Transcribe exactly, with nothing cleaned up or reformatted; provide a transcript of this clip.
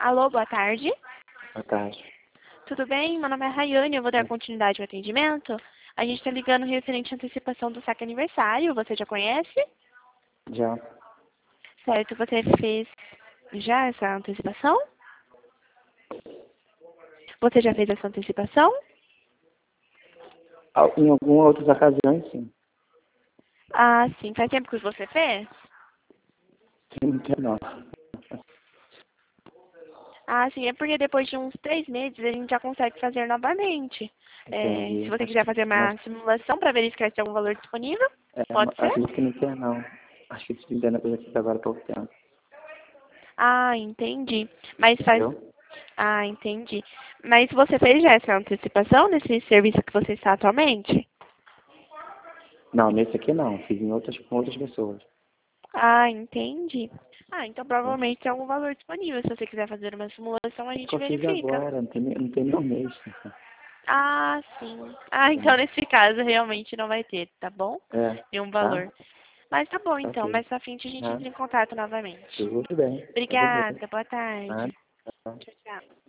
Alô, boa tarde. Boa tarde. Tudo bem? Meu nome é Rayane, eu vou dar continuidade ao atendimento. A gente está ligando referente à antecipação do saque aniversário. Você já conhece? Já. Certo, você fez já essa antecipação? Você já fez essa antecipação? Al- Em algumas outras ocasiões, sim. Ah, sim. Faz tempo que você fez? Tem muita não. Ah, sim. É porque depois de uns três meses a gente já consegue fazer novamente. É, se Entendi. você Acho quiser que, fazer mas, uma simulação para verificar se tem algum valor disponível, é, pode mas ser? acredito que não tem, não. Acho que se entendo coisa aqui agora há pouco tempo. Ah, entendi. Mas faz. Entendeu? Ah, entendi. Mas você fez já essa antecipação nesse serviço que você está atualmente? Não, nesse aqui não. Fiz em outras, com outras pessoas. Ah, entendi. Ah, então Né? provavelmente tem algum valor disponível. Se você quiser fazer uma simulação, a É que gente eu fiz verifica. agora, não tem, nem- não tem nem um mês. Ah, sim. Ah, então Entendeu? nesse caso realmente não vai ter, tá bom? É, Nenhum tá? valor. Mas tá bom então, Ok. mais pra frente a gente Ah, entra em contato novamente. tudo bem. Tá beleza. Obrigada, boa Ah, tarde. tá. Tchau, tchau.